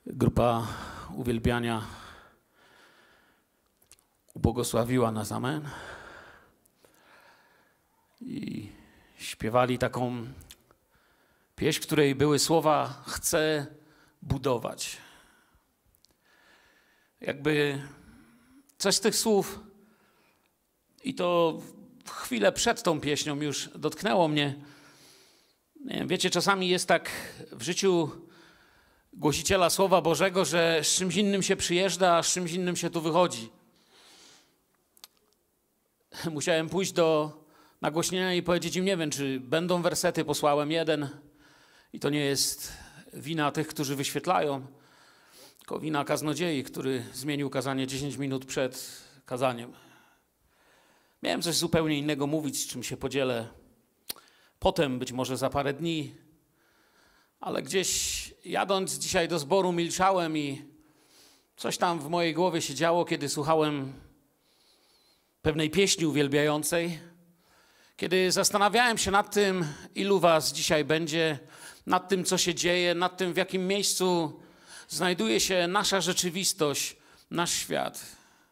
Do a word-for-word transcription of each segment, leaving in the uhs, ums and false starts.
Grupa uwielbiania ubłogosławiła nas, amen. I śpiewali taką pieśń, w której były słowa „chcę budować”. Jakby coś z tych słów, i to chwilę przed tą pieśnią już dotknęło mnie. Nie wiem, wiecie, czasami jest tak w życiu głosiciela Słowa Bożego, że z czymś innym się przyjeżdża, a z czymś innym się tu wychodzi. Musiałem pójść do nagłośnienia i powiedzieć im, nie wiem, czy będą wersety, posłałem jeden. I to nie jest wina tych, którzy wyświetlają, tylko wina kaznodziei, który zmienił kazanie dziesięć minut przed kazaniem. Miałem coś zupełnie innego mówić, z czym się podzielę potem, być może za parę dni. Ale gdzieś jadąc dzisiaj do zboru milczałem i coś tam w mojej głowie się działo, kiedy słuchałem pewnej pieśni uwielbiającej. Kiedy zastanawiałem się nad tym, ilu was dzisiaj będzie, nad tym, co się dzieje, nad tym, w jakim miejscu znajduje się nasza rzeczywistość, nasz świat.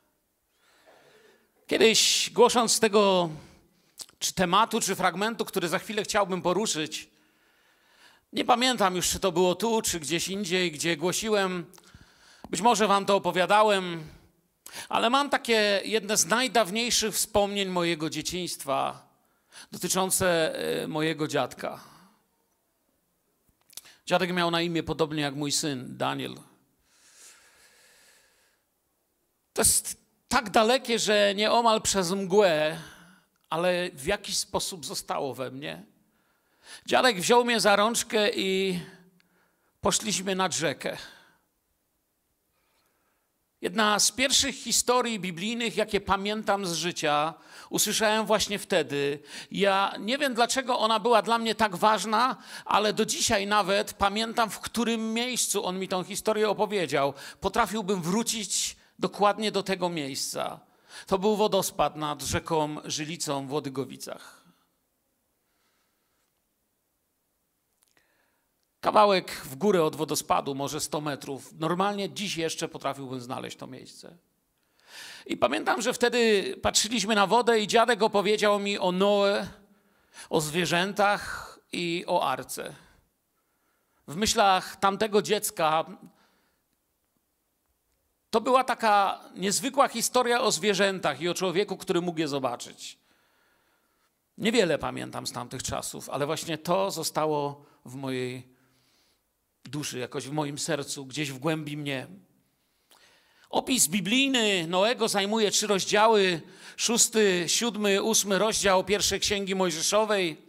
Kiedyś głosząc tego czy tematu, czy fragmentu, który za chwilę chciałbym poruszyć, nie pamiętam już, czy to było tu, czy gdzieś indziej, gdzie głosiłem. Być może wam to opowiadałem, ale mam takie jedne z najdawniejszych wspomnień mojego dzieciństwa dotyczące mojego dziadka. Dziadek miał na imię podobnie jak mój syn, Daniel. To jest tak dalekie, że nieomal przez mgłę, ale w jakiś sposób zostało we mnie. Dziadek wziął mnie za rączkę i poszliśmy nad rzekę. Jedna z pierwszych historii biblijnych, jakie pamiętam z życia, usłyszałem właśnie wtedy. Ja nie wiem, dlaczego ona była dla mnie tak ważna, ale do dzisiaj nawet pamiętam, w którym miejscu on mi tą historię opowiedział. Potrafiłbym wrócić dokładnie do tego miejsca. To był wodospad nad rzeką Żylicą w Łodygowicach. Kawałek w górę od wodospadu, może sto metrów. Normalnie dziś jeszcze potrafiłbym znaleźć to miejsce. I pamiętam, że wtedy patrzyliśmy na wodę i dziadek opowiedział mi o Noe, o zwierzętach i o arce. W myślach tamtego dziecka to była taka niezwykła historia o zwierzętach i o człowieku, który mógł je zobaczyć. Niewiele pamiętam z tamtych czasów, ale właśnie to zostało w mojej duszy, jakoś w moim sercu, gdzieś w głębi mnie. Opis biblijny Noego zajmuje trzy rozdziały, szósty, siódmy, ósmy rozdział pierwszej Księgi Mojżeszowej.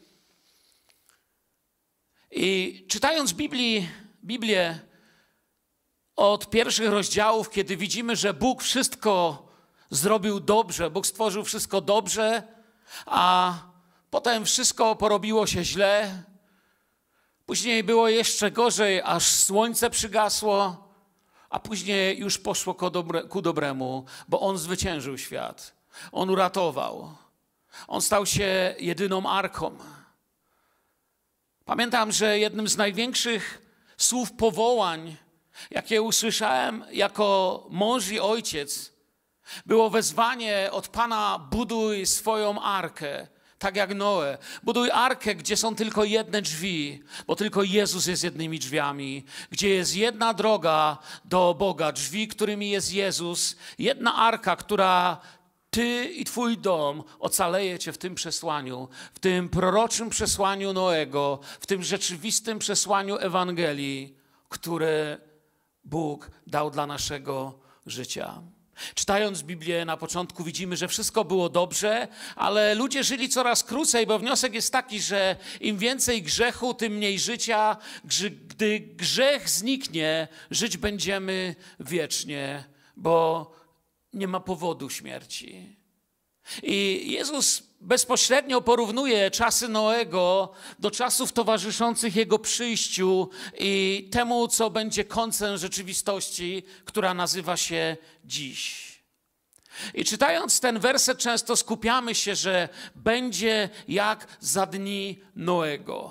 I czytając Biblii, Biblię od pierwszych rozdziałów, kiedy widzimy, że Bóg wszystko zrobił dobrze, Bóg stworzył wszystko dobrze, a potem wszystko porobiło się źle. Później było jeszcze gorzej, aż słońce przygasło, a później już poszło ku, dobre, ku dobremu, bo On zwyciężył świat. On uratował. On stał się jedyną arką. Pamiętam, że jednym z największych słów powołań, jakie usłyszałem jako mąż i ojciec, było wezwanie od Pana: buduj swoją arkę. Tak jak Noe. Buduj arkę, gdzie są tylko jedne drzwi, bo tylko Jezus jest jednymi drzwiami. Gdzie jest jedna droga do Boga, drzwi, którymi jest Jezus. Jedna arka, która ty i twój dom ocaleje cię w tym przesłaniu, w tym proroczym przesłaniu Noego, w tym rzeczywistym przesłaniu Ewangelii, które Bóg dał dla naszego życia. Czytając Biblię na początku widzimy, że wszystko było dobrze, ale ludzie żyli coraz krócej, bo wniosek jest taki, że im więcej grzechu, tym mniej życia. Gdy grzech zniknie, żyć będziemy wiecznie, bo nie ma powodu śmierci. I Jezus bezpośrednio porównuje czasy Noego do czasów towarzyszących Jego przyjściu i temu, co będzie końcem rzeczywistości, która nazywa się dziś. I czytając ten werset często skupiamy się, że będzie jak za dni Noego.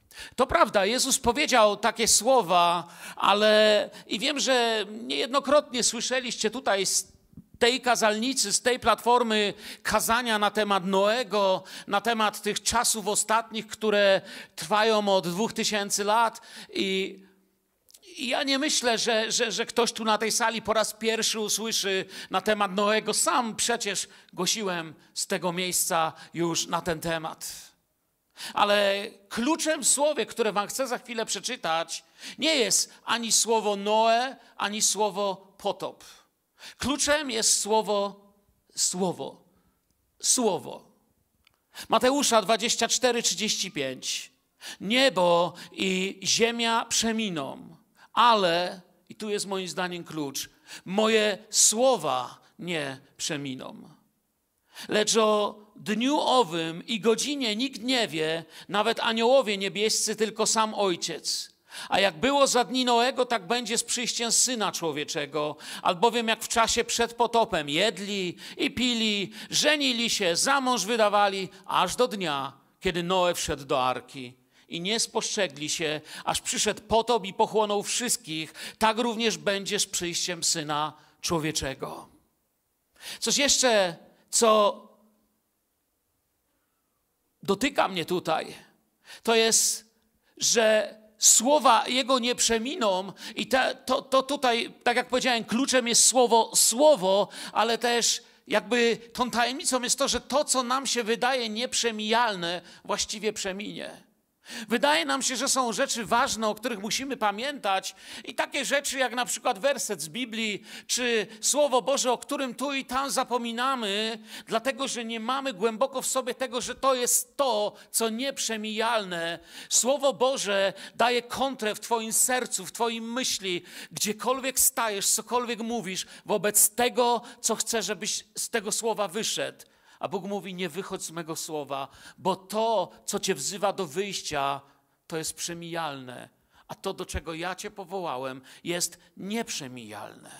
To prawda, Jezus powiedział takie słowa, ale i wiem, że niejednokrotnie słyszeliście tutaj z tej kazalnicy, z tej platformy kazania na temat Noego, na temat tych czasów ostatnich, które trwają od dwóch tysięcy lat. I, i ja nie myślę, że, że, że ktoś tu na tej sali po raz pierwszy usłyszy na temat Noego. Sam przecież głosiłem z tego miejsca już na ten temat. Ale kluczem w słowie, które wam chcę za chwilę przeczytać, nie jest ani słowo Noe, ani słowo potop. Kluczem jest słowo, słowo, słowo. Mateusza dwadzieścia cztery, trzydzieści pięć. Niebo i ziemia przeminą, ale, i tu jest moim zdaniem klucz, moje słowa nie przeminą. Lecz o dniu owym i godzinie nikt nie wie, nawet aniołowie niebiescy, tylko sam Ojciec. A jak było za dni Noego, tak będzie z przyjściem Syna Człowieczego. Albowiem jak w czasie przed potopem jedli i pili, żenili się, za mąż wydawali, aż do dnia, kiedy Noe wszedł do arki. I nie spostrzegli się, aż przyszedł potop i pochłonął wszystkich. Tak również będzie z przyjściem Syna Człowieczego. Coś jeszcze, co dotyka mnie tutaj, to jest, że słowa Jego nie przeminą i te, to, to tutaj, tak jak powiedziałem, kluczem jest słowo słowo, ale też jakby tą tajemnicą jest to, że to, co nam się wydaje nieprzemijalne, właściwie przeminie. Wydaje nam się, że są rzeczy ważne, o których musimy pamiętać i takie rzeczy jak na przykład werset z Biblii, czy Słowo Boże, o którym tu i tam zapominamy, dlatego, że nie mamy głęboko w sobie tego, że to jest to, co nieprzemijalne. Słowo Boże daje kontrę w twoim sercu, w twoim myśli, gdziekolwiek stajesz, cokolwiek mówisz, wobec tego, co chcesz, żebyś z tego słowa wyszedł. A Bóg mówi, nie wychodź z mego słowa, bo to, co cię wzywa do wyjścia, to jest przemijalne. A to, do czego ja cię powołałem, jest nieprzemijalne.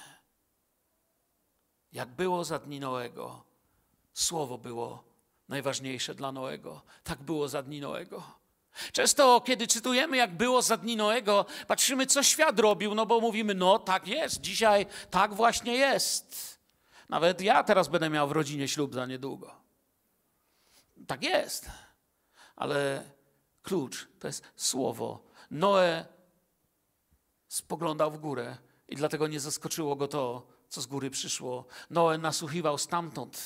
Jak było za dni Noego, słowo było najważniejsze dla Noego. Tak było za dni Noego. Często, kiedy czytujemy, jak było za dni Noego, patrzymy, co świat robił, no bo mówimy, no tak jest, dzisiaj tak właśnie jest. Nawet ja teraz będę miał w rodzinie ślub za niedługo. Tak jest. Ale klucz to jest słowo. Noe spoglądał w górę i dlatego nie zaskoczyło go to, co z góry przyszło. Noe nasłuchiwał stamtąd.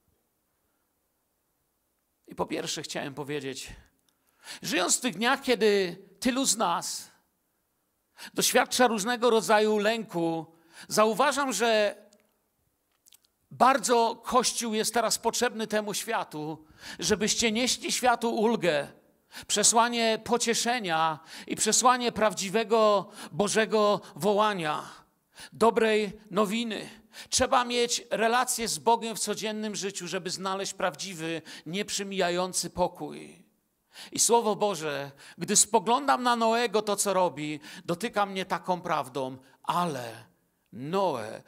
I po pierwsze chciałem powiedzieć, żyjąc w tych dniach, kiedy tylu z nas doświadcza różnego rodzaju lęku, zauważam, że bardzo Kościół jest teraz potrzebny temu światu, żebyście nieśli światu ulgę, przesłanie pocieszenia i przesłanie prawdziwego Bożego wołania, dobrej nowiny. Trzeba mieć relacje z Bogiem w codziennym życiu, żeby znaleźć prawdziwy, nieprzemijający pokój. I Słowo Boże, gdy spoglądam na Noego, to co robi, dotyka mnie taką prawdą, ale Noe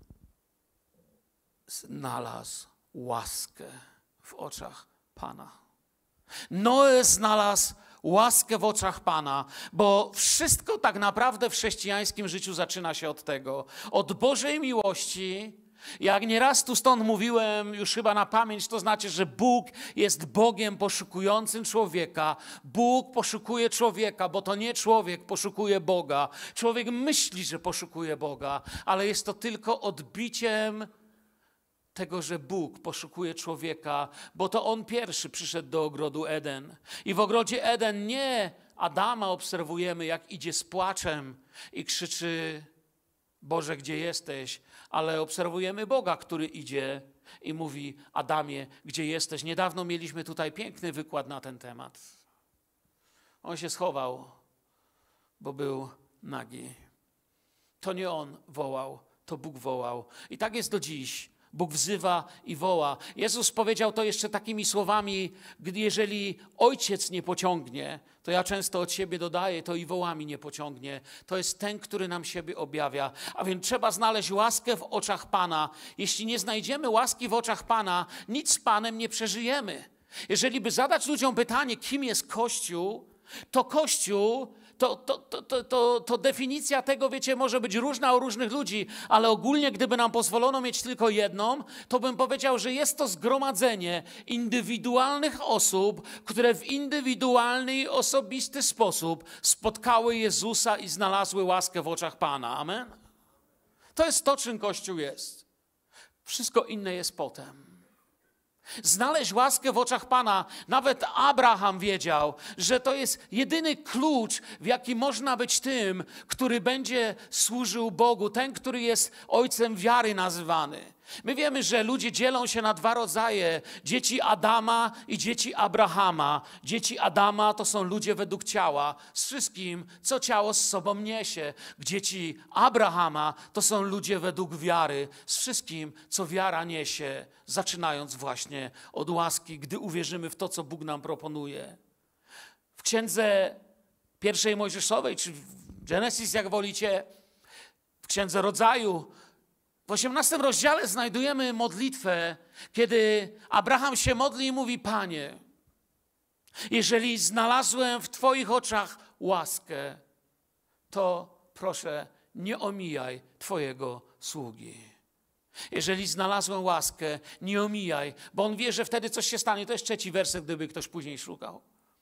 znalazł łaskę w oczach Pana. Noe znalazł łaskę w oczach Pana, bo wszystko tak naprawdę w chrześcijańskim życiu zaczyna się od tego, od Bożej miłości. Jak nieraz tu stąd mówiłem, już chyba na pamięć, to znaczy, że Bóg jest Bogiem poszukującym człowieka. Bóg poszukuje człowieka, bo to nie człowiek poszukuje Boga. Człowiek myśli, że poszukuje Boga, ale jest to tylko odbiciem tego, że Bóg poszukuje człowieka, bo to On pierwszy przyszedł do ogrodu Eden. I w ogrodzie Eden nie Adama obserwujemy, jak idzie z płaczem i krzyczy, Boże, gdzie jesteś? Ale obserwujemy Boga, który idzie i mówi, Adamie, gdzie jesteś? Niedawno mieliśmy tutaj piękny wykład na ten temat. On się schował, bo był nagi. To nie on wołał, to Bóg wołał. I tak jest do dziś. Bóg wzywa i woła. Jezus powiedział to jeszcze takimi słowami, gdy jeżeli Ojciec nie pociągnie, to ja często od siebie dodaję, to i wołami nie pociągnie. To jest ten, który nam siebie objawia. A więc trzeba znaleźć łaskę w oczach Pana. Jeśli nie znajdziemy łaski w oczach Pana, nic z Panem nie przeżyjemy. Jeżeli by zadać ludziom pytanie, kim jest Kościół, to Kościół, to, to, to, to, to, to definicja tego, wiecie, może być różna u różnych ludzi, ale ogólnie, gdyby nam pozwolono mieć tylko jedną, to bym powiedział, że jest to zgromadzenie indywidualnych osób, które w indywidualny i osobisty sposób spotkały Jezusa i znalazły łaskę w oczach Pana. Amen? To jest to, czym Kościół jest. Wszystko inne jest potem. Znaleźć łaskę w oczach Pana. Nawet Abraham wiedział, że to jest jedyny klucz, w jaki można być tym, który będzie służył Bogu. Ten, który jest ojcem wiary nazywany. My wiemy, że ludzie dzielą się na dwa rodzaje. Dzieci Adama i dzieci Abrahama. Dzieci Adama to są ludzie według ciała. Z wszystkim, co ciało z sobą niesie. Dzieci Abrahama to są ludzie według wiary. Z wszystkim, co wiara niesie. Zaczynając właśnie od łaski, gdy uwierzymy w to, co Bóg nam proponuje. W księdze pierwszej Mojżeszowej, czy w Genesis, jak wolicie, w księdze Rodzaju, w osiemnastym rozdziale znajdujemy modlitwę, kiedy Abraham się modli i mówi: Panie, jeżeli znalazłem w Twoich oczach łaskę, to proszę, nie omijaj Twojego sługi. Jeżeli znalazłem łaskę, nie omijaj, bo on wie, że wtedy coś się stanie. To jest trzeci werset, gdyby ktoś później szukał.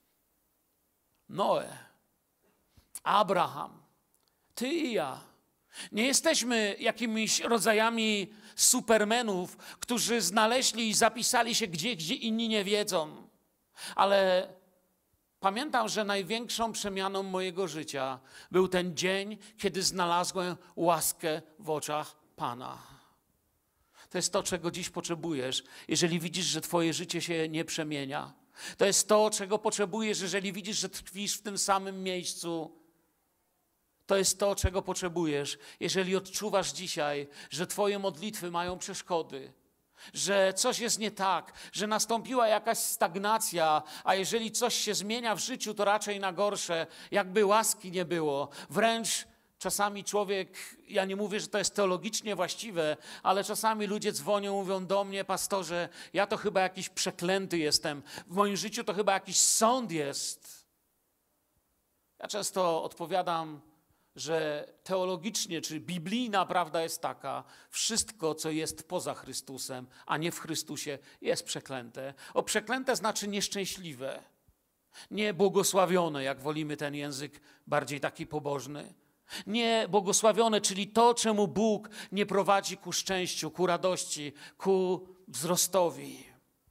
Noe, Abraham, ty i ja. Nie jesteśmy jakimiś rodzajami supermenów, którzy znaleźli i zapisali się gdzie, gdzie inni nie wiedzą. Ale pamiętam, że największą przemianą mojego życia był ten dzień, kiedy znalazłem łaskę w oczach Pana. To jest to, czego dziś potrzebujesz, jeżeli widzisz, że twoje życie się nie przemienia. To jest to, czego potrzebujesz, jeżeli widzisz, że tkwisz w tym samym miejscu. To jest to, czego potrzebujesz, jeżeli odczuwasz dzisiaj, że twoje modlitwy mają przeszkody, że coś jest nie tak, że nastąpiła jakaś stagnacja, a jeżeli coś się zmienia w życiu, to raczej na gorsze, jakby łaski nie było. Wręcz czasami człowiek, ja nie mówię, że to jest teologicznie właściwe, ale czasami ludzie dzwonią, mówią do mnie: pastorze, ja to chyba jakiś przeklęty jestem, w moim życiu to chyba jakiś sąd jest. Ja często odpowiadam, że teologicznie czy biblijna prawda jest taka: wszystko, co jest poza Chrystusem, a nie w Chrystusie, jest przeklęte. O, przeklęte znaczy nieszczęśliwe, nie błogosławione, jak wolimy ten język bardziej taki pobożny. Nie błogosławione, czyli to, czemu Bóg nie prowadzi ku szczęściu, ku radości, ku wzrostowi.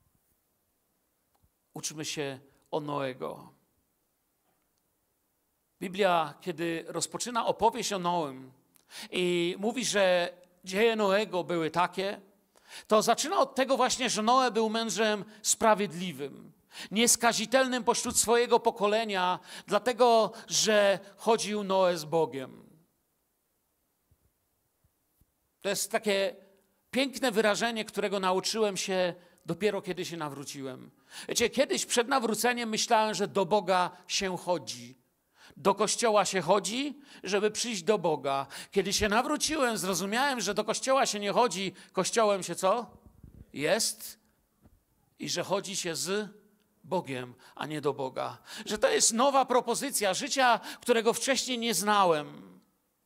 Uczmy się o Noego. Biblia, kiedy rozpoczyna opowieść o Noym i mówi, że dzieje Noego były takie, to zaczyna od tego właśnie, że Noe był mężem sprawiedliwym, nieskazitelnym pośród swojego pokolenia, dlatego, że chodził Noe z Bogiem. To jest takie piękne wyrażenie, którego nauczyłem się dopiero kiedy się nawróciłem. Wiecie, kiedyś przed nawróceniem myślałem, że do Boga się chodzi. Do kościoła się chodzi, żeby przyjść do Boga. Kiedy się nawróciłem, zrozumiałem, że do kościoła się nie chodzi, kościołem się co? Jest. I że chodzi się z Bogiem, a nie do Boga. Że to jest nowa propozycja życia, którego wcześniej nie znałem.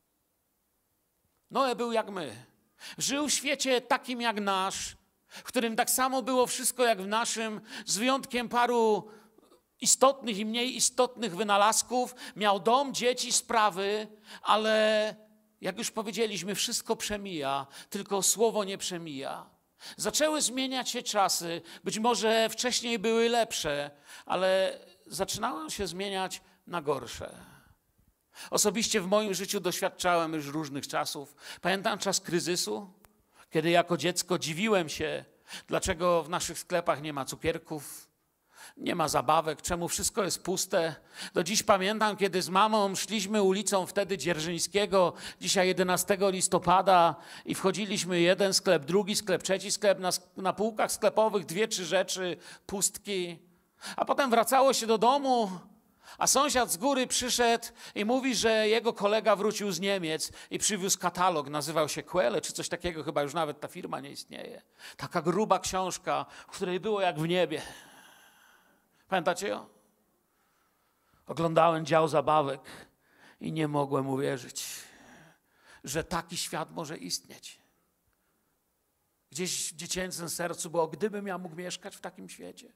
Noe był jak my. Żył w świecie takim jak nasz, w którym tak samo było wszystko jak w naszym, z wyjątkiem paru istotnych i mniej istotnych wynalazków. Miał dom, dzieci, sprawy, ale jak już powiedzieliśmy, wszystko przemija, tylko słowo nie przemija. Zaczęły zmieniać się czasy, być może wcześniej były lepsze, ale zaczynały się zmieniać na gorsze. Osobiście w moim życiu doświadczałem już różnych czasów. Pamiętam czas kryzysu, kiedy jako dziecko dziwiłem się, dlaczego w naszych sklepach nie ma cukierków, nie ma zabawek, czemu wszystko jest puste. Do dziś pamiętam, kiedy z mamą szliśmy ulicą wtedy Dzierżyńskiego, dzisiaj jedenastego listopada, i wchodziliśmy jeden sklep, drugi sklep, trzeci sklep, na, na półkach sklepowych dwie, trzy rzeczy, pustki. A potem wracało się do domu, a sąsiad z góry przyszedł i mówi, że jego kolega wrócił z Niemiec i przywiózł katalog, nazywał się Quelle, czy coś takiego, chyba już nawet ta firma nie istnieje. Taka gruba książka, w której było jak w niebie. Pamiętacie ją? Oglądałem dział zabawek i nie mogłem uwierzyć, że taki świat może istnieć. Gdzieś w dziecięcym sercu było, gdybym ja mógł mieszkać w takim świecie.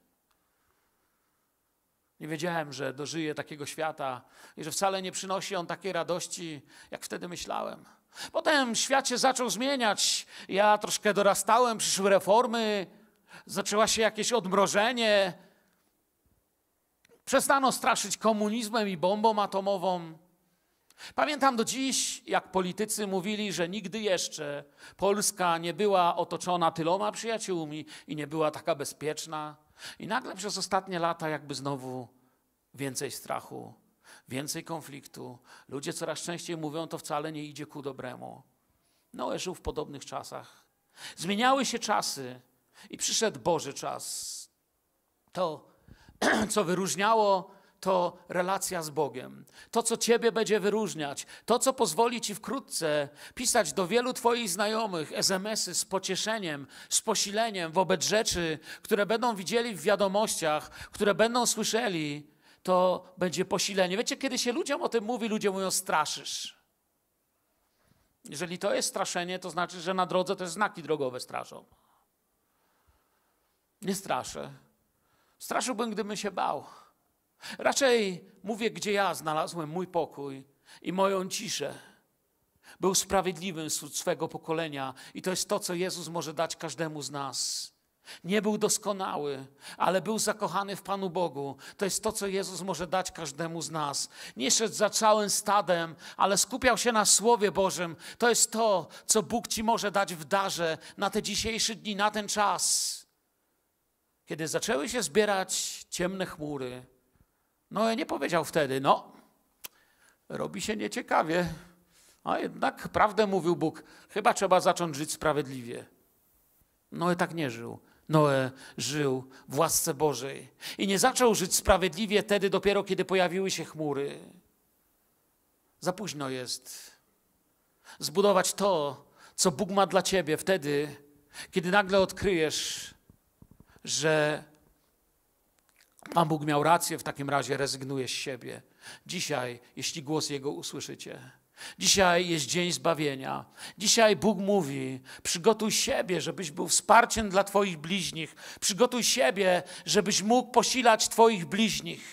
Nie wiedziałem, że dożyję takiego świata i że wcale nie przynosi on takiej radości, jak wtedy myślałem. Potem świat się zaczął zmieniać. Ja troszkę dorastałem, przyszły reformy, zaczęło się jakieś odmrożenie. Przestano straszyć komunizmem i bombą atomową. Pamiętam do dziś, jak politycy mówili, że nigdy jeszcze Polska nie była otoczona tyloma przyjaciółmi i nie była taka bezpieczna. I nagle przez ostatnie lata jakby znowu więcej strachu, więcej konfliktu. Ludzie coraz częściej mówią, to wcale nie idzie ku dobremu. Noe żył w podobnych czasach. Zmieniały się czasy i przyszedł Boży czas. To, co wyróżniało, to relacja z Bogiem. To, co ciebie będzie wyróżniać. To, co pozwoli ci wkrótce pisać do wielu twoich znajomych es em esy z pocieszeniem, z posileniem wobec rzeczy, które będą widzieli w wiadomościach, które będą słyszeli, to będzie posilenie. Wiecie, kiedy się ludziom o tym mówi, ludzie mówią, straszysz. Jeżeli to jest straszenie, to znaczy, że na drodze też znaki drogowe straszą. Nie straszę. Straszyłbym, gdybym się bał. Raczej mówię, gdzie ja znalazłem mój pokój i moją ciszę. Był sprawiedliwym wśród swego pokolenia i to jest to, co Jezus może dać każdemu z nas. Nie był doskonały, ale był zakochany w Panu Bogu. To jest to, co Jezus może dać każdemu z nas. Nie szedł za całym stadem, ale skupiał się na Słowie Bożym. To jest to, co Bóg ci może dać w darze na te dzisiejsze dni, na ten czas. Kiedy zaczęły się zbierać ciemne chmury, Noe nie powiedział wtedy, no, robi się nieciekawie. A jednak prawdę mówił Bóg, chyba trzeba zacząć żyć sprawiedliwie. Noe tak nie żył. Noe żył w łasce Bożej. I nie zaczął żyć sprawiedliwie wtedy dopiero, kiedy pojawiły się chmury. Za późno jest zbudować to, co Bóg ma dla ciebie wtedy, kiedy nagle odkryjesz, że Pan Bóg miał rację, w takim razie rezygnujesz z siebie. Dzisiaj, jeśli głos Jego usłyszycie. Dzisiaj jest dzień zbawienia. Dzisiaj Bóg mówi, przygotuj siebie, żebyś był wsparciem dla twoich bliźnich. Przygotuj siebie, żebyś mógł posilać twoich bliźnich.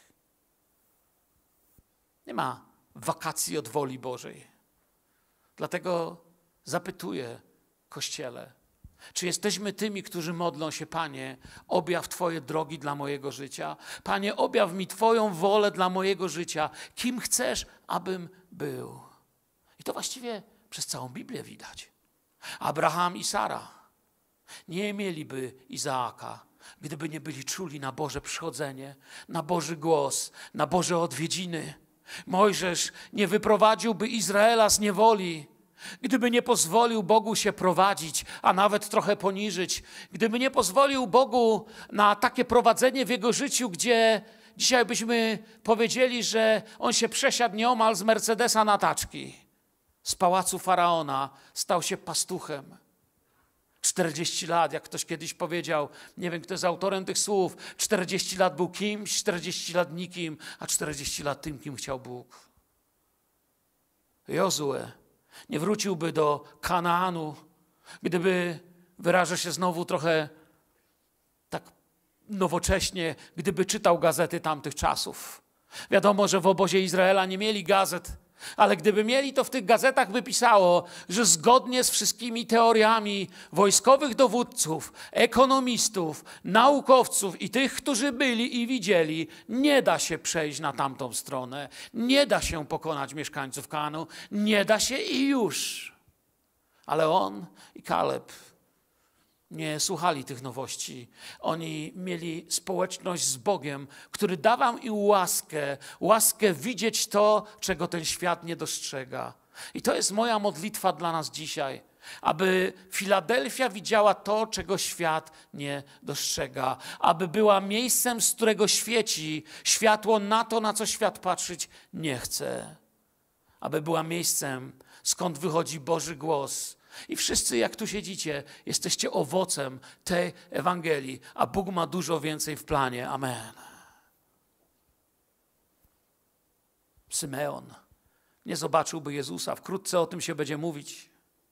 Nie ma wakacji od woli Bożej. Dlatego zapytuję Kościele, czy jesteśmy tymi, którzy modlą się, Panie, objaw Twoje drogi dla mojego życia. Panie, objaw mi Twoją wolę dla mojego życia. Kim chcesz, abym był? I to właściwie przez całą Biblię widać. Abraham i Sara nie mieliby Izaaka, gdyby nie byli czuli na Boże przychodzenie, na Boży głos, na Boże odwiedziny. Mojżesz nie wyprowadziłby Izraela z niewoli, gdyby nie pozwolił Bogu się prowadzić, a nawet trochę poniżyć, gdyby nie pozwolił Bogu na takie prowadzenie w jego życiu, gdzie dzisiaj byśmy powiedzieli, że on się przesiadł nieomal z Mercedesa na taczki. Z pałacu Faraona stał się pastuchem. czterdzieści lat, jak ktoś kiedyś powiedział, nie wiem, kto jest autorem tych słów, czterdzieści lat był kimś, czterdzieści lat nikim, a czterdzieści lat tym, kim chciał Bóg. Jozue nie wróciłby do Kanaanu, gdyby, wyrażę się znowu trochę tak nowocześnie, gdyby czytał gazety tamtych czasów. Wiadomo, że w obozie Izraela nie mieli gazet, ale gdyby mieli, to w tych gazetach by pisało, że zgodnie z wszystkimi teoriami wojskowych dowódców, ekonomistów, naukowców i tych, którzy byli i widzieli, nie da się przejść na tamtą stronę, nie da się pokonać mieszkańców Kanaanu, nie da się i już. Ale on i Kaleb nie słuchali tych nowości. Oni mieli społeczność z Bogiem, który dawał im łaskę, łaskę widzieć to, czego ten świat nie dostrzega. I to jest moja modlitwa dla nas dzisiaj, aby Filadelfia widziała to, czego świat nie dostrzega, aby była miejscem, z którego świeci światło na to, na co świat patrzeć nie chce, aby była miejscem, skąd wychodzi Boży głos. I wszyscy, jak tu siedzicie, jesteście owocem tej Ewangelii, a Bóg ma dużo więcej w planie. Amen. Symeon nie zobaczyłby Jezusa. Wkrótce o tym się będzie mówić.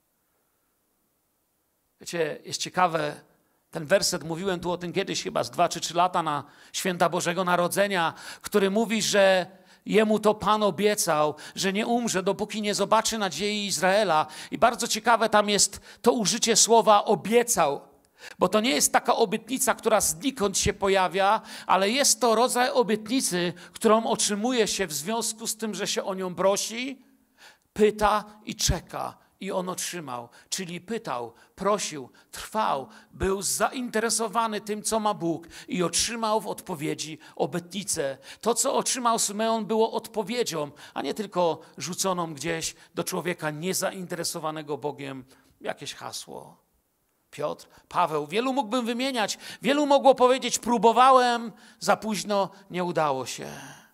Wiecie, jest ciekawe, ten werset, mówiłem tu o tym kiedyś, chyba z dwa czy trzy lata na święta Bożego Narodzenia, który mówi, że jemu to Pan obiecał, że nie umrze, dopóki nie zobaczy nadziei Izraela. I bardzo ciekawe tam jest to użycie słowa obiecał, bo to nie jest taka obietnica, która znikąd się pojawia, ale jest to rodzaj obietnicy, którą otrzymuje się w związku z tym, że się o nią prosi, pyta i czeka. I on otrzymał, czyli pytał, prosił, trwał, był zainteresowany tym, co ma Bóg i otrzymał w odpowiedzi obietnicę. To, co otrzymał Symeon, było odpowiedzią, a nie tylko rzuconą gdzieś do człowieka niezainteresowanego Bogiem jakieś hasło. Piotr, Paweł, wielu mógłbym wymieniać, wielu mogło powiedzieć, próbowałem, za późno, nie udało się.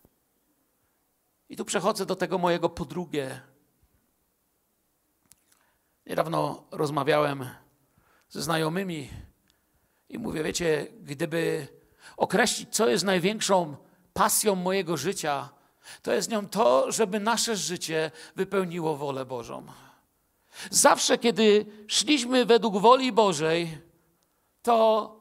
I tu przechodzę do tego mojego po drugie. Niedawno rozmawiałem ze znajomymi i mówię, wiecie, gdyby określić, co jest największą pasją mojego życia, to jest nią to, żeby nasze życie wypełniło wolę Bożą. Zawsze, kiedy szliśmy według woli Bożej, to,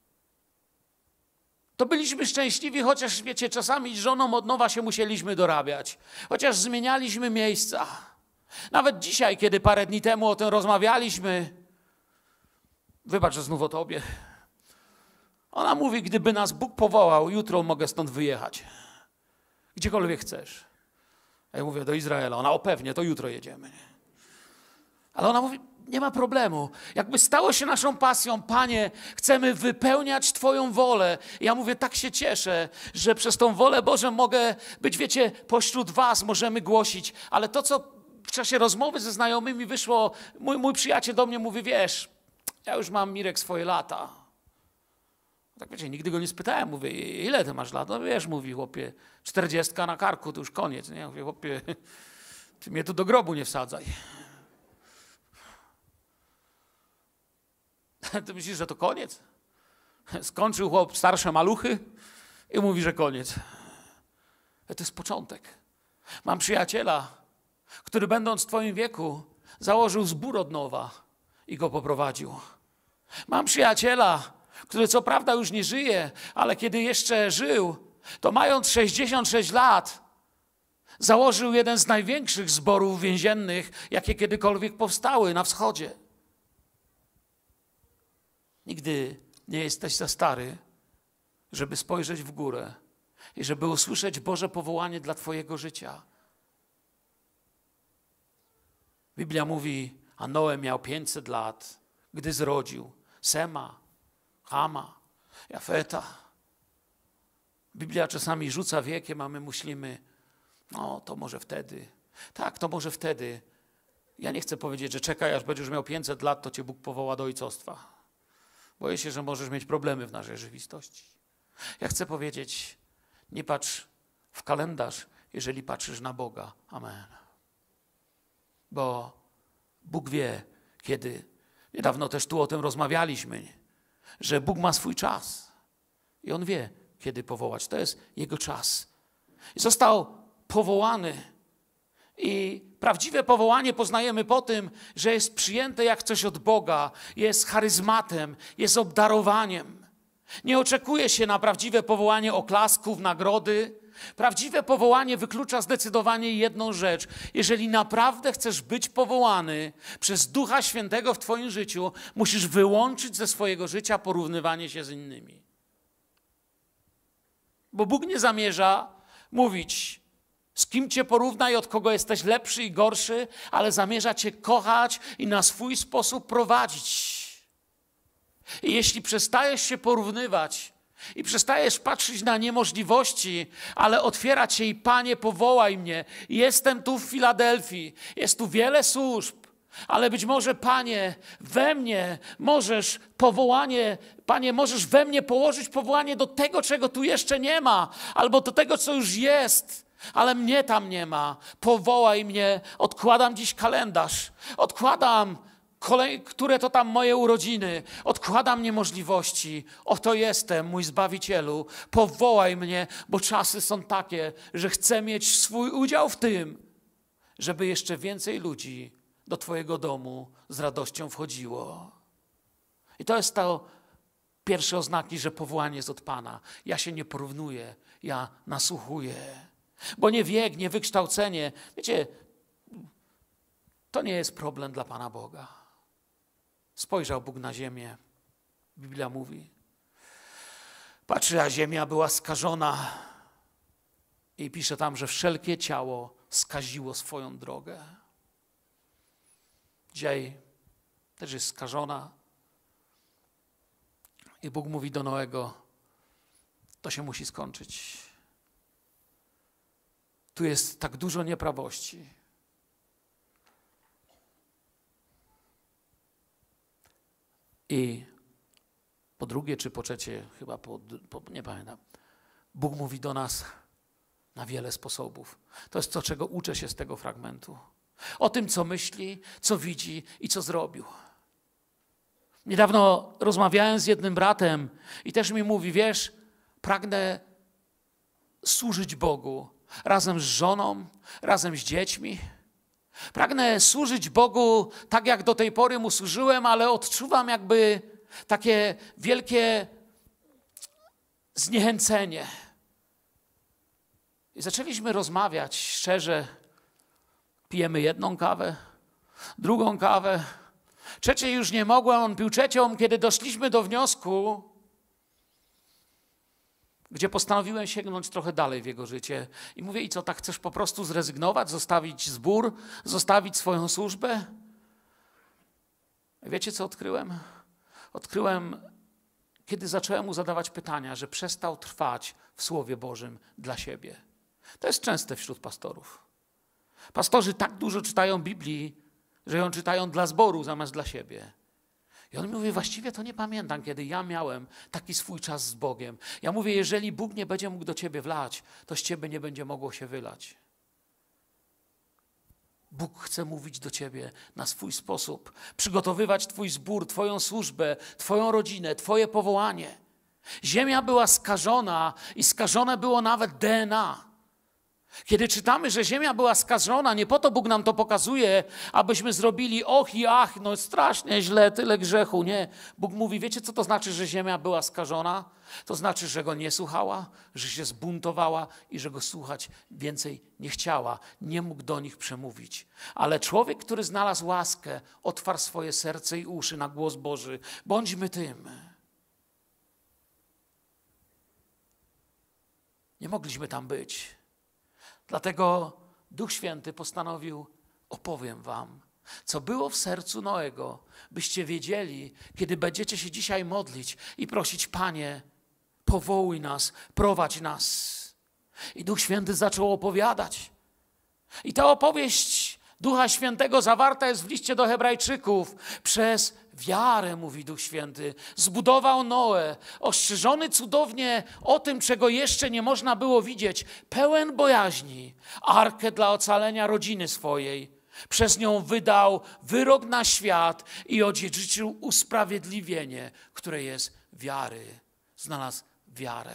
to byliśmy szczęśliwi, chociaż, wiecie, czasami z żoną od nowa się musieliśmy dorabiać, chociaż zmienialiśmy miejsca. Nawet dzisiaj, kiedy parę dni temu o tym rozmawialiśmy, wybacz, że znów o tobie, ona mówi, gdyby nas Bóg powołał, jutro mogę stąd wyjechać. Gdziekolwiek chcesz. Ja mówię, do Izraela. Ona, o pewnie, to jutro jedziemy. Ale ona mówi, nie ma problemu. Jakby stało się naszą pasją, Panie, chcemy wypełniać Twoją wolę. Ja mówię, tak się cieszę, że przez tą wolę Bożą mogę być, wiecie, pośród was możemy głosić. Ale to, co w czasie rozmowy ze znajomymi wyszło, mój, mój przyjaciel do mnie mówi, wiesz, ja już mam, Mirek, swoje lata. Tak wiecie, nigdy go nie spytałem, mówię, ile ty masz lat? No wiesz, mówi, chłopie, czterdziestka na karku, to już koniec. Nie? Ja mówię, chłopie, ty mnie tu do grobu nie wsadzaj. Ty myślisz, że to koniec? Skończył chłop starsze maluchy i mówi, że koniec. Ale to jest początek. Mam przyjaciela, który będąc w twoim wieku założył zbór od nowa i go poprowadził. Mam przyjaciela, który co prawda już nie żyje, ale kiedy jeszcze żył, to mając sześćdziesiąt sześć lat, założył jeden z największych zborów więziennych, jakie kiedykolwiek powstały na wschodzie. Nigdy nie jesteś za stary, żeby spojrzeć w górę i żeby usłyszeć Boże powołanie dla twojego życia. Biblia mówi, a Noe miał pięćset lat, gdy zrodził Sema, Chama, Jafeta. Biblia czasami rzuca wiekiem, a my myślimy, no to może wtedy. Tak, to może wtedy. Ja nie chcę powiedzieć, że czekaj, aż będziesz miał pięćset lat, to cię Bóg powoła do ojcostwa. Boję się, że możesz mieć problemy w naszej rzeczywistości. Ja chcę powiedzieć, nie patrz w kalendarz, jeżeli patrzysz na Boga. Amen. Bo Bóg wie, kiedy. Niedawno też tu o tym rozmawialiśmy, że Bóg ma swój czas. I On wie, kiedy powołać. To jest Jego czas. I został powołany. I prawdziwe powołanie poznajemy po tym, że jest przyjęte jak coś od Boga, jest charyzmatem, jest obdarowaniem. Nie oczekuje się na prawdziwe powołanie oklasków, nagrody. Prawdziwe powołanie wyklucza zdecydowanie jedną rzecz. Jeżeli naprawdę chcesz być powołany przez Ducha Świętego w twoim życiu, musisz wyłączyć ze swojego życia porównywanie się z innymi. Bo Bóg nie zamierza mówić, z kim cię porówna i od kogo jesteś lepszy i gorszy, ale zamierza cię kochać i na swój sposób prowadzić. I jeśli przestajesz się porównywać i przestajesz patrzeć na niemożliwości, ale otwierać się i Panie, powołaj mnie. Jestem tu w Filadelfii, jest tu wiele służb, ale być może, Panie, we mnie możesz powołanie, Panie, możesz we mnie położyć powołanie do tego, czego tu jeszcze nie ma, albo do tego, co już jest. Ale mnie tam nie ma. Powołaj mnie. Odkładam dziś kalendarz. Odkładam kolej, które to tam moje urodziny, odkładam niemożliwości. Oto jestem, mój Zbawicielu, powołaj mnie, bo czasy są takie, że chcę mieć swój udział w tym, żeby jeszcze więcej ludzi do Twojego domu z radością wchodziło. I to jest to pierwsze oznaki, że powołanie jest od Pana. Ja się nie porównuję, ja nasłuchuję. Bo nie wiek, nie wykształcenie, wiecie, to nie jest problem dla Pana Boga. Spojrzał Bóg na ziemię. Biblia mówi. Patrzy, a ziemia była skażona. I pisze tam, że wszelkie ciało skaziło swoją drogę. Dzisiaj też jest skażona. I Bóg mówi do Noego, to się musi skończyć. Tu jest tak dużo nieprawości. I po drugie, czy po trzecie, chyba po, po, nie pamiętam, Bóg mówi do nas na wiele sposobów. To jest to, czego uczę się z tego fragmentu. O tym, co myśli, co widzi i co zrobił. Niedawno rozmawiałem z jednym bratem i też mi mówi, wiesz, pragnę służyć Bogu razem z żoną, razem z dziećmi. Pragnę służyć Bogu tak, jak do tej pory Mu służyłem, ale odczuwam jakby takie wielkie zniechęcenie. I zaczęliśmy rozmawiać szczerze. Pijemy jedną kawę, drugą kawę. Trzeciej już nie mogłem, on pił trzecią, kiedy doszliśmy do wniosku, gdzie postanowiłem sięgnąć trochę dalej w jego życie. I mówię, i co, tak chcesz po prostu zrezygnować, zostawić zbór, zostawić swoją służbę? I wiecie, co odkryłem? Odkryłem, kiedy zacząłem mu zadawać pytania, że przestał trwać w Słowie Bożym dla siebie. To jest częste wśród pastorów. Pastorzy tak dużo czytają Biblii, że ją czytają dla zboru zamiast dla siebie. I on mi mówi, właściwie to nie pamiętam, kiedy ja miałem taki swój czas z Bogiem. Ja mówię, jeżeli Bóg nie będzie mógł do ciebie wlać, to z ciebie nie będzie mogło się wylać. Bóg chce mówić do ciebie na swój sposób, przygotowywać twój zbór, twoją służbę, twoją rodzinę, twoje powołanie. Ziemia była skażona i skażone było nawet D N A. Kiedy czytamy, że ziemia była skażona, nie po to Bóg nam to pokazuje, abyśmy zrobili och i ach, no strasznie źle, tyle grzechu. Nie. Bóg mówi, wiecie co to znaczy, że ziemia była skażona? To znaczy, że Go nie słuchała, że się zbuntowała i że Go słuchać więcej nie chciała. Nie mógł do nich przemówić. Ale człowiek, który znalazł łaskę, otwarł swoje serce i uszy na głos Boży. Bądźmy tym. Nie mogliśmy tam być. Dlatego Duch Święty postanowił, opowiem wam, co było w sercu Noego, byście wiedzieli, kiedy będziecie się dzisiaj modlić i prosić, Panie, powołuj nas, prowadź nas. I Duch Święty zaczął opowiadać. I ta opowieść Ducha Świętego zawarta jest w liście do Hebrajczyków. Przez wiarę, mówi Duch Święty, zbudował Noe, ostrzeżony cudownie o tym, czego jeszcze nie można było widzieć, pełen bojaźni, arkę dla ocalenia rodziny swojej. Przez nią wydał wyrok na świat i odziedziczył usprawiedliwienie, które jest wiary. Znalazł wiarę.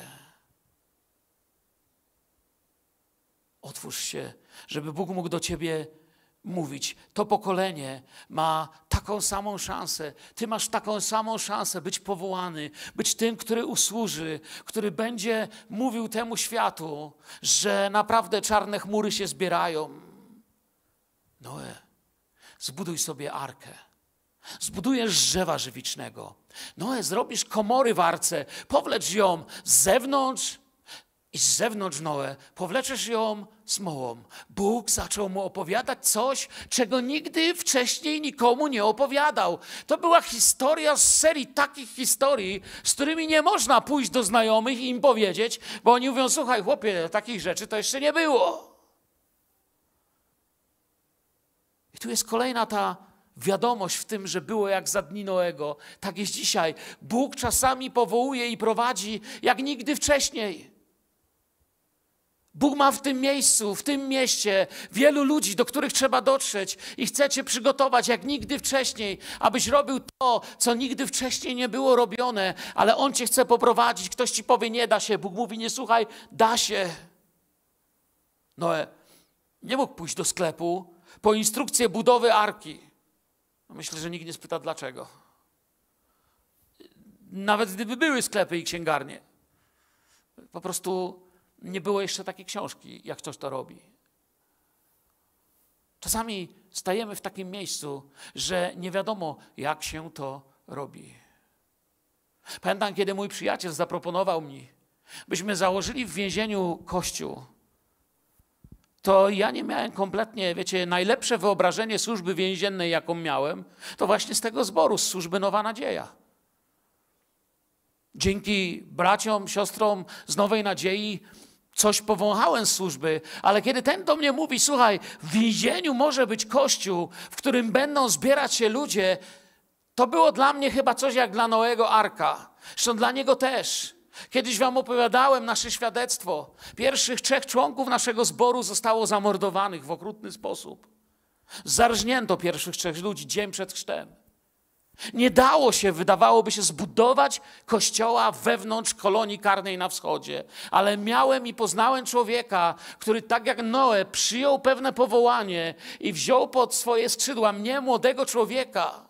Otwórz się, żeby Bóg mógł do ciebie mówić. To pokolenie ma taką samą szansę. Ty masz taką samą szansę być powołany, być tym, który usłuży, który będzie mówił temu światu, że naprawdę czarne chmury się zbierają. Noe, zbuduj sobie arkę. Zbudujesz z drzewa żywicznego. Noe, zrobisz komory w arce, powlecz ją z zewnątrz i z zewnątrz, Noe, powleczesz ją smołą. Bóg zaczął mu opowiadać coś, czego nigdy wcześniej nikomu nie opowiadał. To była historia z serii takich historii, z którymi nie można pójść do znajomych i im powiedzieć, bo oni mówią, słuchaj chłopie, takich rzeczy to jeszcze nie było. I tu jest kolejna ta wiadomość w tym, że było jak za dni Noego. Tak jest dzisiaj. Bóg czasami powołuje i prowadzi jak nigdy wcześniej. Bóg ma w tym miejscu, w tym mieście wielu ludzi, do których trzeba dotrzeć i chce cię przygotować jak nigdy wcześniej, abyś robił to, co nigdy wcześniej nie było robione, ale On cię chce poprowadzić. Ktoś ci powie, nie da się. Bóg mówi, nie słuchaj, da się. Noe nie mógł pójść do sklepu po instrukcję budowy arki. Myślę, że nikt nie spyta dlaczego. Nawet gdyby były sklepy i księgarnie. Po prostu nie było jeszcze takiej książki, jak ktoś to robi. Czasami stajemy w takim miejscu, że nie wiadomo, jak się to robi. Pamiętam, kiedy mój przyjaciel zaproponował mi, byśmy założyli w więzieniu kościół, to ja nie miałem kompletnie, wiecie, najlepsze wyobrażenie służby więziennej, jaką miałem, to właśnie z tego zboru, z służby Nowa Nadzieja. Dzięki braciom, siostrom z Nowej Nadziei coś powąchałem z służby, ale kiedy ten do mnie mówi, słuchaj, w więzieniu może być kościół, w którym będą zbierać się ludzie, to było dla mnie chyba coś jak dla Noego arka. Zresztą dla niego też. Kiedyś wam opowiadałem nasze świadectwo. Pierwszych trzech członków naszego zboru zostało zamordowanych w okrutny sposób. Zarżnięto pierwszych trzech ludzi dzień przed chrztem. Nie dało się, wydawałoby się, zbudować kościoła wewnątrz kolonii karnej na wschodzie. Ale miałem i poznałem człowieka, który tak jak Noe przyjął pewne powołanie i wziął pod swoje skrzydła mnie, młodego człowieka.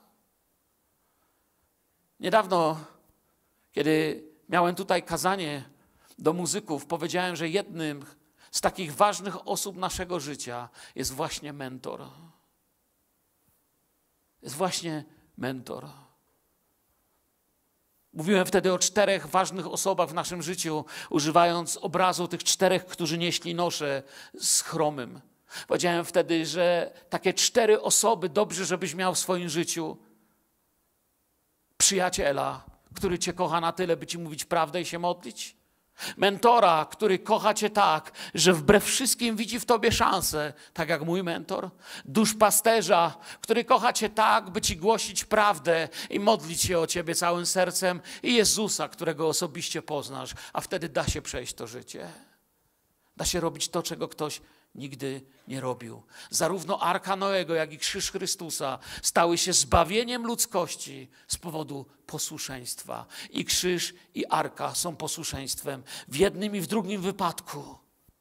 Niedawno, kiedy miałem tutaj kazanie do muzyków, powiedziałem, że jednym z takich ważnych osób naszego życia jest właśnie mentor. Jest właśnie mentor. Mówiłem wtedy o czterech ważnych osobach w naszym życiu, używając obrazu tych czterech, którzy nieśli nosze z chromym. Powiedziałem wtedy, że takie cztery osoby dobrze, żebyś miał w swoim życiu. Przyjaciela, który cię kocha na tyle, by ci mówić prawdę i się modlić. Mentora, który kocha cię tak, że wbrew wszystkim widzi w tobie szansę, tak jak mój mentor. Duszpasterza, który kocha cię tak, by ci głosić prawdę i modlić się o ciebie całym sercem. I Jezusa, którego osobiście poznasz, a wtedy da się przejść to życie. Da się robić to, czego ktoś nigdy nie robił. Zarówno Arka Noego, jak i krzyż Chrystusa stały się zbawieniem ludzkości z powodu posłuszeństwa. I krzyż, i Arka są posłuszeństwem w jednym i w drugim wypadku.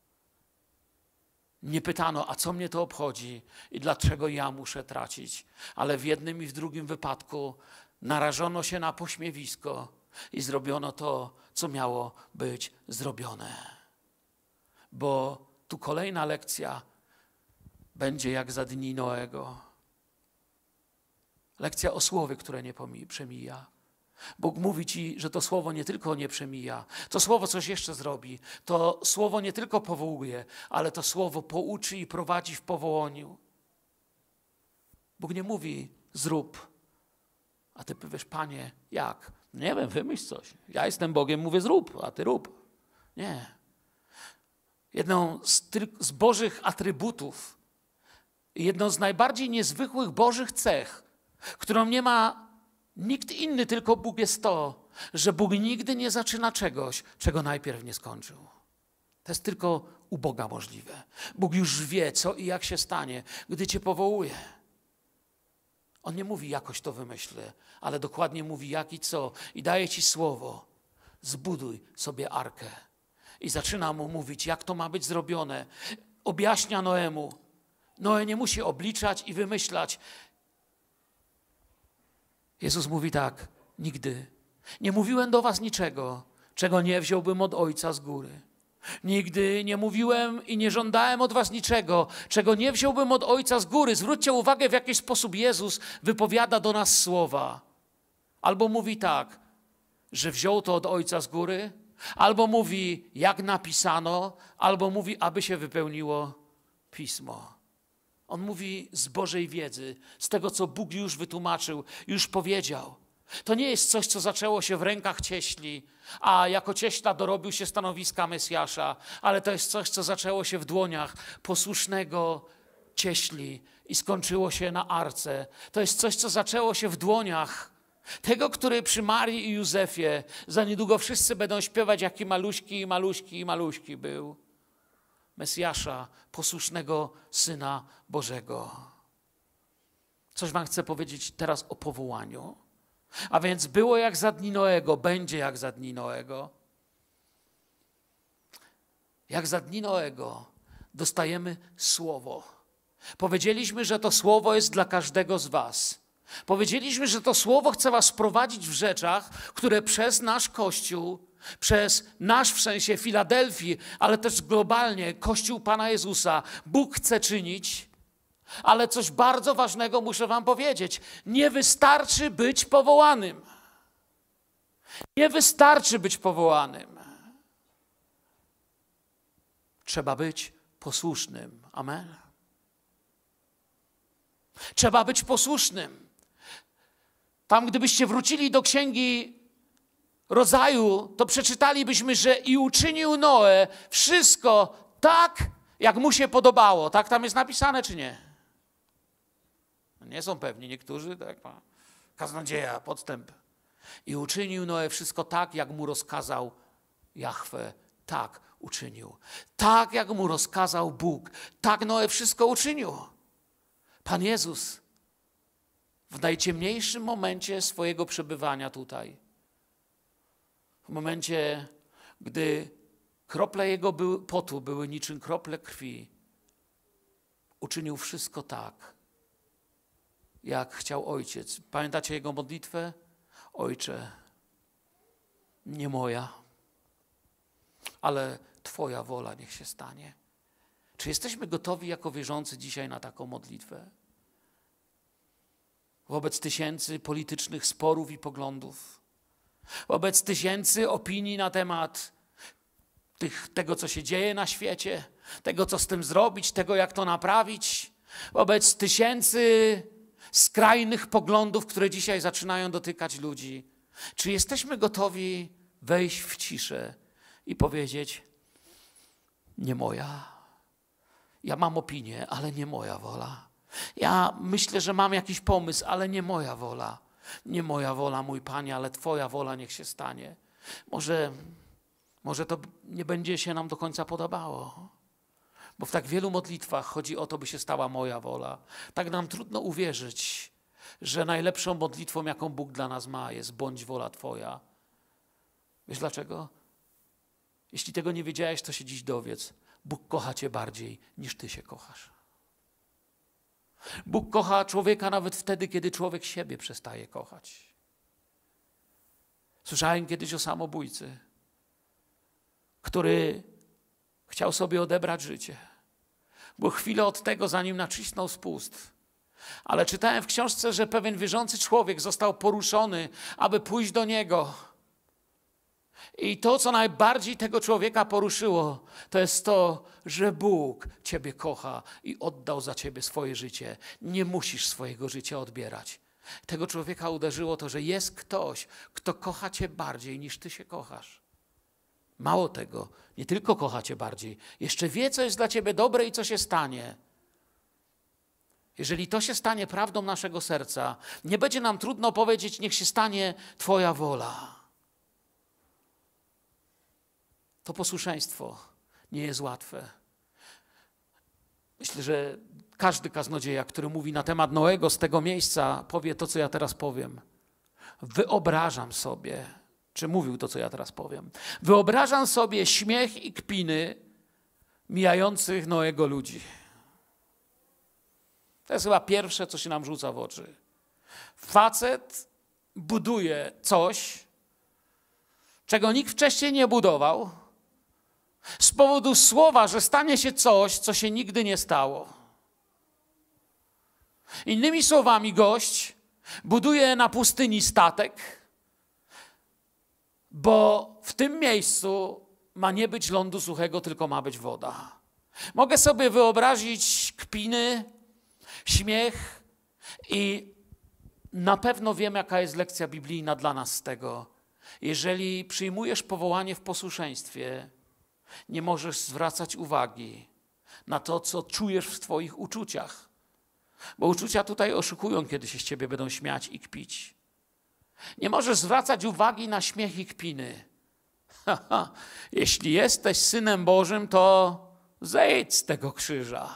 Nie pytano, a co mnie to obchodzi i dlaczego ja muszę tracić. Ale w jednym i w drugim wypadku narażono się na pośmiewisko i zrobiono to, co miało być zrobione. Bo tu kolejna lekcja będzie jak za dni Noego. Lekcja o słowie, które nie przemija. Bóg mówi ci, że to słowo nie tylko nie przemija, to słowo coś jeszcze zrobi. To słowo nie tylko powołuje, ale to słowo pouczy i prowadzi w powołaniu. Bóg nie mówi zrób, a ty powiesz, Panie, jak? Nie wiem, wymyśl coś. Ja jestem Bogiem, mówię zrób, a ty rób. Nie. Jedną z, z Bożych atrybutów, jedną z najbardziej niezwykłych Bożych cech, którą nie ma nikt inny, tylko Bóg, jest to, że Bóg nigdy nie zaczyna czegoś, czego najpierw nie skończył. To jest tylko u Boga możliwe. Bóg już wie, co i jak się stanie, gdy cię powołuje. On nie mówi, jakoś to wymyślę, ale dokładnie mówi, jak i co. I daje ci słowo. Zbuduj sobie arkę. I zaczyna mu mówić, jak to ma być zrobione. Objaśnia Noemu. Noe nie musi obliczać i wymyślać. Jezus mówi tak, nigdy. Nie mówiłem do was niczego, czego nie wziąłbym od Ojca z góry. Nigdy nie mówiłem i nie żądałem od was niczego, czego nie wziąłbym od Ojca z góry. Zwróćcie uwagę, w jaki sposób Jezus wypowiada do nas słowa. Albo mówi tak, że wziął to od Ojca z góry, albo mówi, jak napisano, albo mówi, aby się wypełniło Pismo. On mówi z Bożej wiedzy, z tego, co Bóg już wytłumaczył, już powiedział. To nie jest coś, co zaczęło się w rękach cieśli, a jako cieśla dorobił się stanowiska Mesjasza, ale to jest coś, co zaczęło się w dłoniach posłusznego cieśli i skończyło się na arce. To jest coś, co zaczęło się w dłoniach tego, który przy Marii i Józefie za niedługo wszyscy będą śpiewać, jaki maluśki, maluśki, maluśki był. Mesjasza, posłusznego Syna Bożego. Coś wam chcę powiedzieć teraz o powołaniu. A więc było jak za dni Noego, będzie jak za dni Noego. Jak za dni Noego dostajemy słowo. Powiedzieliśmy, że to słowo jest dla każdego z was. Powiedzieliśmy, że to słowo chce was prowadzić w rzeczach, które przez nasz Kościół, przez nasz w sensie Filadelfii, ale też globalnie Kościół Pana Jezusa, Bóg chce czynić. Ale coś bardzo ważnego muszę wam powiedzieć. Nie wystarczy być powołanym. Nie wystarczy być powołanym. Trzeba być posłusznym. Amen. Trzeba być posłusznym. Tam, gdybyście wrócili do Księgi Rodzaju, to przeczytalibyśmy, że i uczynił Noe wszystko tak, jak mu się podobało. Tak tam jest napisane, czy nie? Nie są pewni niektórzy, tak ma kaznodzieja, podstęp. I uczynił Noe wszystko tak, jak mu rozkazał Jahwe. Tak uczynił. Tak, jak mu rozkazał Bóg. Tak Noe wszystko uczynił. Pan Jezus w najciemniejszym momencie swojego przebywania tutaj, w momencie, gdy krople jego potu były niczym krople krwi, uczynił wszystko tak, jak chciał Ojciec. Pamiętacie jego modlitwę? Ojcze, nie moja, ale Twoja wola niech się stanie. Czy jesteśmy gotowi jako wierzący dzisiaj na taką modlitwę? Wobec tysięcy politycznych sporów i poglądów, wobec tysięcy opinii na temat tych, tego, co się dzieje na świecie, tego, co z tym zrobić, tego, jak to naprawić, wobec tysięcy skrajnych poglądów, które dzisiaj zaczynają dotykać ludzi. Czy jesteśmy gotowi wejść w ciszę i powiedzieć: nie moja. Ja mam opinię, ale nie moja wola. Ja myślę, że mam jakiś pomysł, ale nie moja wola. Nie moja wola, mój Panie, ale Twoja wola niech się stanie. Może, może to nie będzie się nam do końca podobało. Bo w tak wielu modlitwach chodzi o to, by się stała moja wola. Tak nam trudno uwierzyć, że najlepszą modlitwą, jaką Bóg dla nas ma, jest bądź wola Twoja. Wiesz dlaczego? Jeśli tego nie wiedziałeś, to się dziś dowiedz. Bóg kocha cię bardziej, niż ty się kochasz. Bóg kocha człowieka nawet wtedy, kiedy człowiek siebie przestaje kochać. Słyszałem kiedyś o samobójcy, który chciał sobie odebrać życie. Było chwilę od tego, zanim nacisnął spust. Ale czytałem w książce, że pewien wierzący człowiek został poruszony, aby pójść do niego. I to, co najbardziej tego człowieka poruszyło, to jest to, że Bóg ciebie kocha i oddał za ciebie swoje życie. Nie musisz swojego życia odbierać. Tego człowieka uderzyło to, że jest ktoś, kto kocha cię bardziej, niż ty się kochasz. Mało tego, nie tylko kocha cię bardziej, jeszcze wie, co jest dla ciebie dobre i co się stanie. Jeżeli to się stanie prawdą naszego serca, nie będzie nam trudno powiedzieć: niech się stanie Twoja wola. To posłuszeństwo nie jest łatwe. Myślę, że każdy kaznodzieja, który mówi na temat Noego z tego miejsca, powie to, co ja teraz powiem. Wyobrażam sobie, czy mówił to, co ja teraz powiem. Wyobrażam sobie śmiech i kpiny mijających Noego ludzi. To jest chyba pierwsze, co się nam rzuca w oczy. Facet buduje coś, czego nikt wcześniej nie budował, z powodu słowa, że stanie się coś, co się nigdy nie stało. Innymi słowami, gość buduje na pustyni statek, bo w tym miejscu ma nie być lądu suchego, tylko ma być woda. Mogę sobie wyobrazić kpiny, śmiech i na pewno wiem, jaka jest lekcja biblijna dla nas z tego. Jeżeli przyjmujesz powołanie w posłuszeństwie, nie możesz zwracać uwagi na to, co czujesz w swoich uczuciach. Bo uczucia tutaj oszukują, kiedy się z ciebie będą śmiać i kpić. Nie możesz zwracać uwagi na śmiech i kpiny. Jeśli jesteś Synem Bożym, to zejdź z tego krzyża.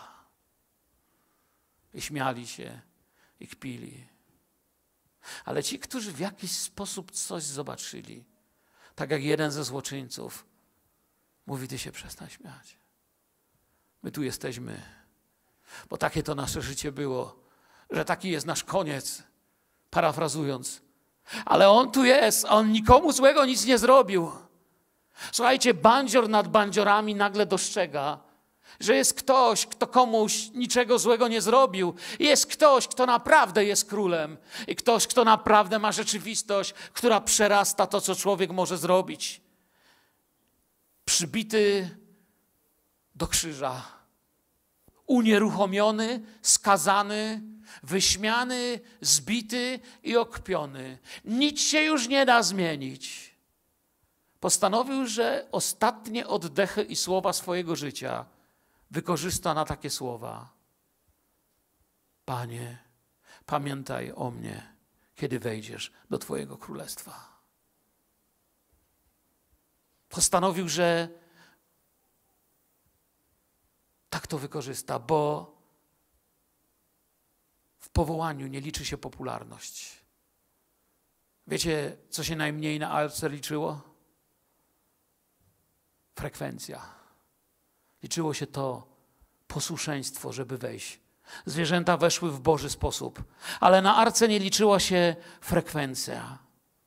I śmiali się i kpili. Ale ci, którzy w jakiś sposób coś zobaczyli, tak jak jeden ze złoczyńców, mówi, ty się przestań śmiać. My tu jesteśmy, bo takie to nasze życie było, że taki jest nasz koniec, parafrazując. Ale on tu jest, on nikomu złego nic nie zrobił. Słuchajcie, bandzior nad bandziorami nagle dostrzega, że jest ktoś, kto komuś niczego złego nie zrobił. Jest ktoś, kto naprawdę jest królem. I ktoś, kto naprawdę ma rzeczywistość, która przerasta to, co człowiek może zrobić. Przybity do krzyża. Unieruchomiony, skazany, wyśmiany, zbity i okpiony. Nic się już nie da zmienić. Postanowił, że ostatnie oddechy i słowa swojego życia wykorzysta na takie słowa. Panie, pamiętaj o mnie, kiedy wejdziesz do Twojego królestwa. Postanowił, że tak to wykorzysta, bo w powołaniu nie liczy się popularność. Wiecie, co się najmniej na alce liczyło? Frekwencja. Liczyło się to posłuszeństwo, żeby wejść. Zwierzęta weszły w Boży sposób, ale na arce nie liczyła się frekwencja.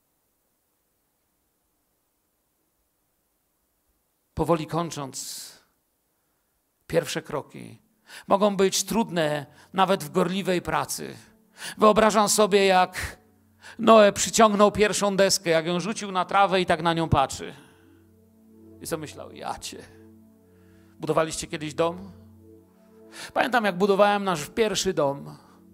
Powoli kończąc, pierwsze kroki mogą być trudne nawet w gorliwej pracy. Wyobrażam sobie, jak Noe przyciągnął pierwszą deskę, jak ją rzucił na trawę i tak na nią patrzy. I co myślał? Ja cię. Budowaliście kiedyś dom? Pamiętam, jak budowałem nasz pierwszy dom.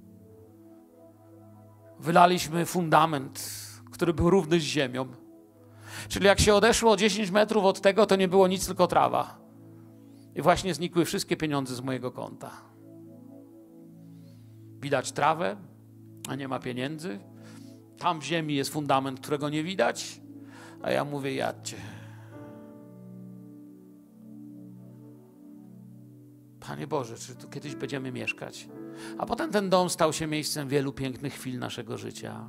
Wylaliśmy fundament, który był równy z ziemią. Czyli jak się odeszło dziesięć metrów od tego, to nie było nic, tylko trawa. I właśnie znikły wszystkie pieniądze z mojego konta. Widać trawę, a nie ma pieniędzy. Tam w ziemi jest fundament, którego nie widać. A ja mówię, jadźcie. Panie Boże, czy tu kiedyś będziemy mieszkać? A potem ten dom stał się miejscem wielu pięknych chwil naszego życia.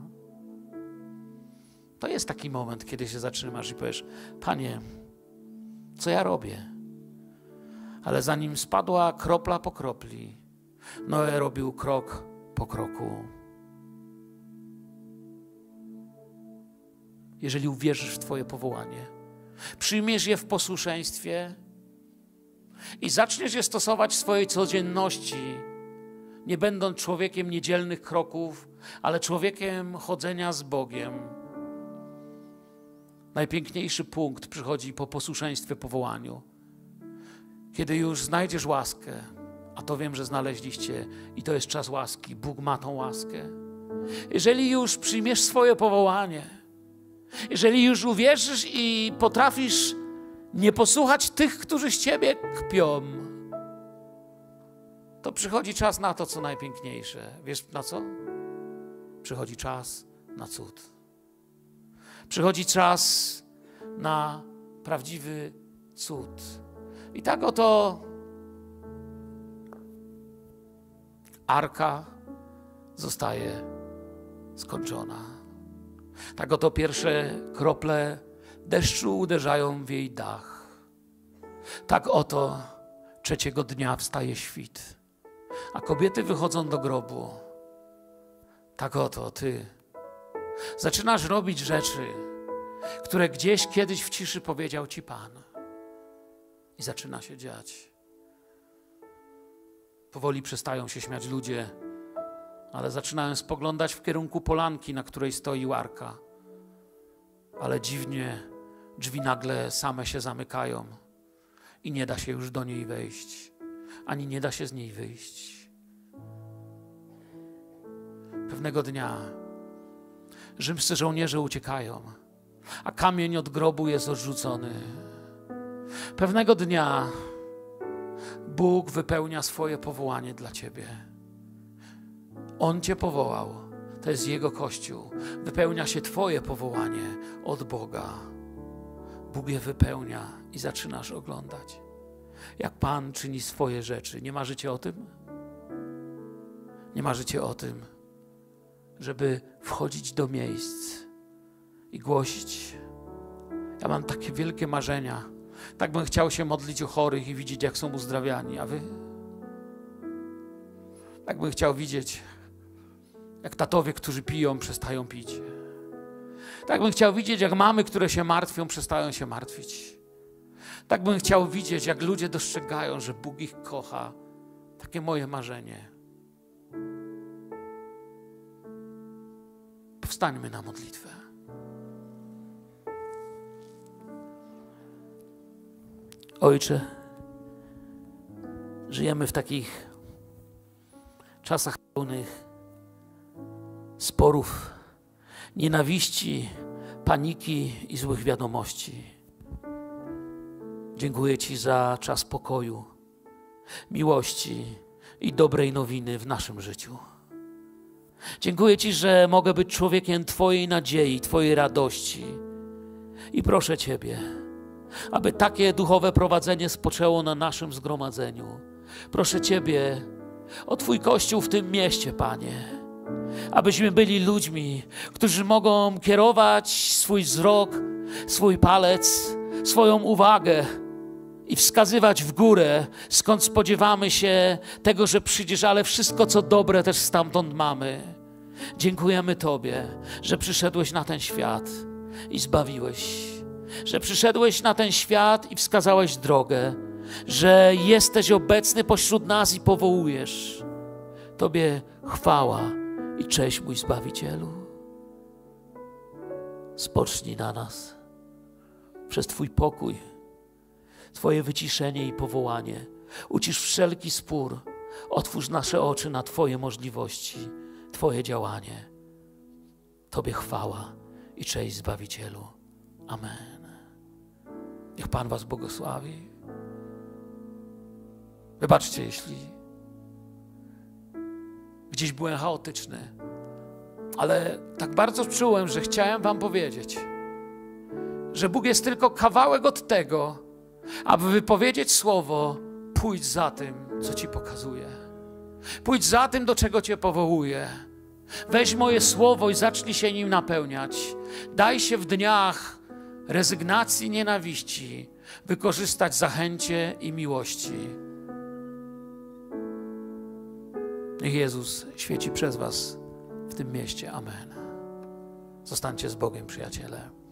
To jest taki moment, kiedy się zatrzymasz i powiesz, Panie, co ja robię? Ale zanim spadła kropla po kropli, Noe robił krok po kroku. Jeżeli uwierzysz w Twoje powołanie, przyjmiesz je w posłuszeństwie i zaczniesz je stosować w swojej codzienności, nie będąc człowiekiem niedzielnych kroków, ale człowiekiem chodzenia z Bogiem. Najpiękniejszy punkt przychodzi po posłuszeństwie powołaniu. Kiedy już znajdziesz łaskę, a to wiem, że znaleźliście i to jest czas łaski, Bóg ma tą łaskę. Jeżeli już przyjmiesz swoje powołanie, jeżeli już uwierzysz i potrafisz nie posłuchać tych, którzy z ciebie kpią, to przychodzi czas na to, co najpiękniejsze. Wiesz na co? Przychodzi czas na cud. Przychodzi czas na prawdziwy cud. I tak oto arka zostaje skończona. Tak oto pierwsze krople deszczu uderzają w jej dach. Tak oto trzeciego dnia wstaje świt, a kobiety wychodzą do grobu. Tak oto ty zaczynasz robić rzeczy, które gdzieś kiedyś w ciszy powiedział ci Pan. I zaczyna się dziać. Powoli przestają się śmiać ludzie, ale zaczynają spoglądać w kierunku polanki, na której stoi arka. Ale dziwnie drzwi nagle same się zamykają i nie da się już do niej wejść, ani nie da się z niej wyjść. Pewnego dnia rzymscy żołnierze uciekają, a kamień od grobu jest odrzucony. Pewnego dnia Bóg wypełnia swoje powołanie dla ciebie. On cię powołał. To jest Jego Kościół. Wypełnia się twoje powołanie od Boga. Bóg je wypełnia i zaczynasz oglądać. jak Pan czyni swoje rzeczy. Nie marzycie o tym? Nie marzycie o tym, żeby wchodzić do miejsc i głosić. Ja mam takie wielkie marzenia. Tak bym chciał się modlić o chorych i widzieć, jak są uzdrawiani. A wy? Tak bym chciał widzieć, jak tatowie, którzy piją, przestają pić. Tak bym chciał widzieć, jak mamy, które się martwią, przestają się martwić. Tak bym chciał widzieć, jak ludzie dostrzegają, że Bóg ich kocha. Takie moje marzenie. Powstańmy na modlitwę. Ojcze, żyjemy w takich czasach pełnych sporów, nienawiści, paniki i złych wiadomości. Dziękuję Ci za czas pokoju, miłości i dobrej nowiny w naszym życiu. Dziękuję Ci, że mogę być człowiekiem Twojej nadziei, Twojej radości. I proszę Ciebie, aby takie duchowe prowadzenie spoczęło na naszym zgromadzeniu. Proszę Ciebie o Twój Kościół w tym mieście, Panie. Abyśmy byli ludźmi, którzy mogą kierować swój wzrok, swój palec, swoją uwagę i wskazywać w górę, skąd spodziewamy się tego, że przyjdziesz, ale wszystko, co dobre, też stamtąd mamy. Dziękujemy Tobie, że przyszedłeś na ten świat i zbawiłeś, że przyszedłeś na ten świat i wskazałeś drogę, że jesteś obecny pośród nas i powołujesz. Tobie chwała i cześć, mój Zbawicielu. Spocznij na nas przez Twój pokój, Twoje wyciszenie i powołanie. Ucisz wszelki spór. Otwórz nasze oczy na Twoje możliwości, Twoje działanie. Tobie chwała i cześć, Zbawicielu. Amen. Niech Pan was błogosławi. Wybaczcie, jeśli gdzieś byłem chaotyczny, ale tak bardzo czułem, że chciałem wam powiedzieć, że Bóg jest tylko kawałek od tego, aby wypowiedzieć słowo: pójdź za tym, co Ci pokazuje. Pójdź za tym, do czego Cię powołuje. Weź moje słowo i zacznij się nim napełniać. Daj się w dniach rezygnacji, nienawiści wykorzystać zachęcie i miłości. Niech Jezus świeci przez was w tym mieście. Amen. Zostańcie z Bogiem, przyjaciele.